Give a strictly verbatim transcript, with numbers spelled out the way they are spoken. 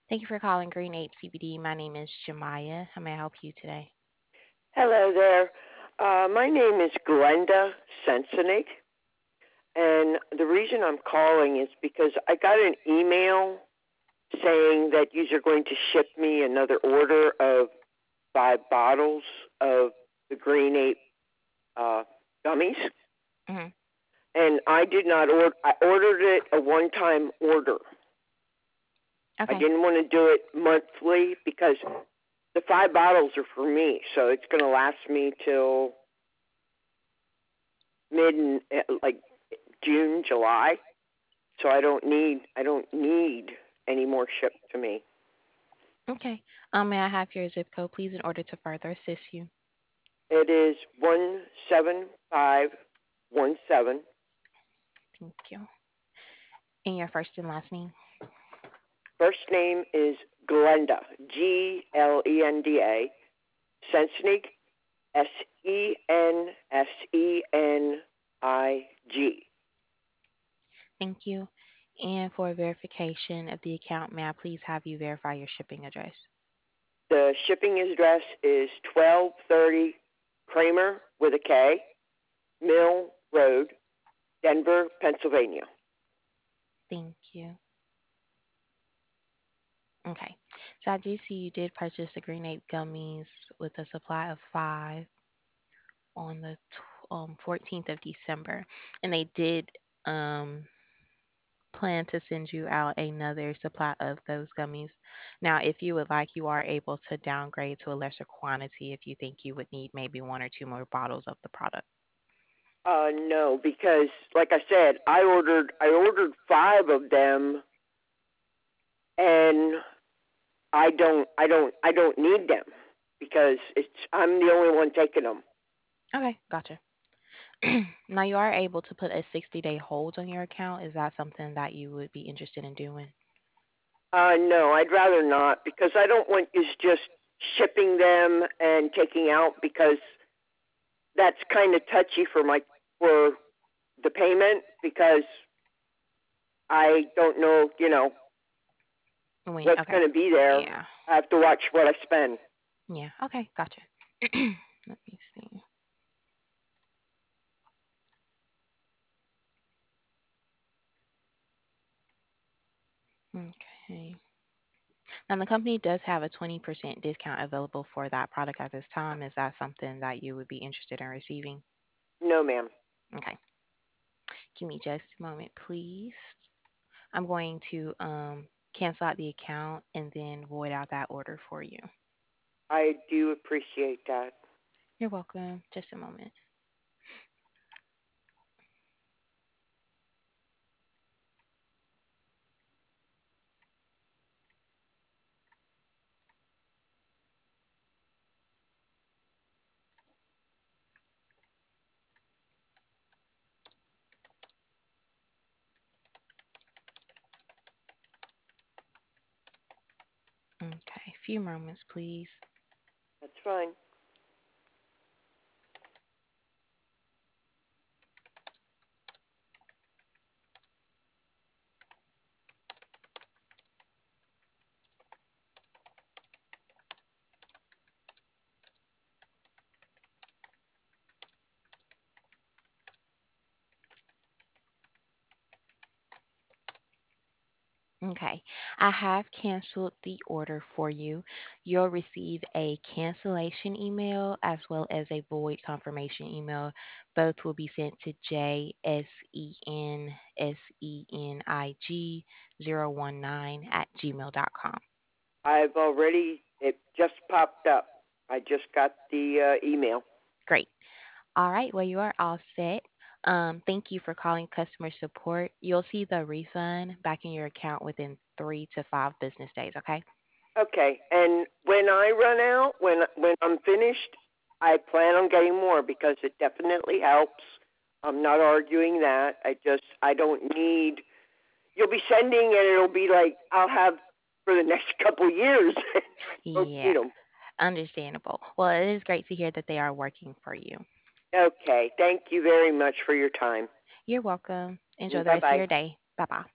Thank you for calling Green Ape C B D. My name is Jemiah. How may I help you today? Hello there. Uh, my name is Glenda Sensenig, and the reason I'm calling is because I got an email saying that you are going to ship me another order of five bottles of the Green Ape uh, gummies, Hmm. and I did not order. I ordered it a one-time order. I Okay. didn't want to do it monthly because the five bottles are for me, so it's going to last me till mid like June, July. So I don't need I don't need any more shipped to me. Okay. Um, may I have your zip code, please, in order to further assist you? It is one seven five one seven. Thank you. And your first and last name? First name is Glenda, G L E N D A. Sensenig, S E N S E N I G. Thank you. And for verification of the account, may I please have you verify your shipping address? The shipping address is twelve thirty Kramer with a K, Mill Road, Denver, Pennsylvania. Thank you. Okay. So I do see you did purchase the Green Ape gummies with a supply of five on the tw- um, fourteenth of December, and they did um plan to send you out another supply of those gummies. Now, if you would like, you are able to downgrade to a lesser quantity if you think you would need maybe one or two more bottles of the product. Uh, no, because like I said, I ordered I ordered five of them, and I don't I don't I don't need them because it's I'm the only one taking them. Okay, gotcha. Now, you are able to put a sixty day hold on your account. Is that something that you would be interested in doing? Uh, no, I'd rather not because I don't want you just shipping them and taking out because that's kind of touchy for my for the payment because I don't know you know Wait, what's okay. going to be there. Yeah. I have to watch what I spend. Yeah. Okay, gotcha. Let me see. Okay. Now, the company does have a twenty percent discount available for that product at this time. Is that something that you would be interested in receiving? No, ma'am. Okay. Give me just a moment, please. I'm going to um, cancel out the account and then void out that order for you. I do appreciate that. You're welcome. Just a moment. Okay, a few moments, please. That's fine. Okay, I have canceled the order for you. You'll receive a cancellation email as well as a void confirmation email. Both will be sent to J S E N S E N I G zero one nine at gmail dot com. I've already, it just popped up. I just got the uh, email. Great. All right, well, you are all set. Um, thank you for calling customer support. You'll see the refund back in your account within three to five business days, okay? Okay, and when I run out, when when I'm finished, I plan on getting more because it definitely helps. I'm not arguing that. I just I don't need. You'll be sending, and it'll be like I'll have for the next couple years. Don't Yeah, need them. understandable. Well, it is great to hear that they are working for you. Okay, thank you very much for your time. You're welcome. Enjoy the Bye rest of bye. your day. Bye bye.